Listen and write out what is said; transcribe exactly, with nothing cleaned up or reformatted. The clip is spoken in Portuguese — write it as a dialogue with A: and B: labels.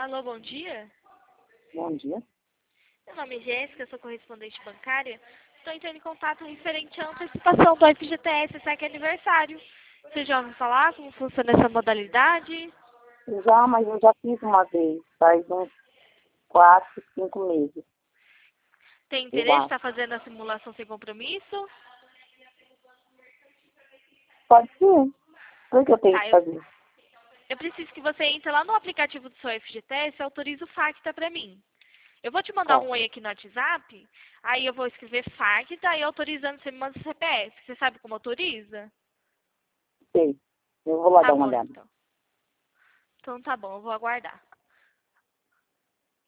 A: Alô, bom dia.
B: Bom dia.
A: Meu nome é Jéssica, sou correspondente bancária. Estou entrando em contato referente à antecipação do F G T S, esse aqui é aniversário. Você já ouviu falar como funciona essa modalidade?
B: Já, mas eu já fiz uma vez, faz uns quatro, cinco meses.
A: Tem
B: Eu
A: interesse em
B: acho.
A: estar fazendo a simulação sem compromisso?
B: Pode ser. Por que eu tenho
A: Tá,
B: que
A: eu,
B: fazer?
A: eu preciso que você entre lá no aplicativo do seu F G T S e autorize o FACTA para mim. Eu vou te mandar
B: Tá,
A: um oi aqui no WhatsApp, aí eu vou escrever FACTA, aí autorizando você me manda o C P F. Você sabe como autoriza?
B: sei. Eu vou lá
A: Tá
B: dar uma
A: bom,
B: olhada.
A: então. Então tá bom, eu vou aguardar.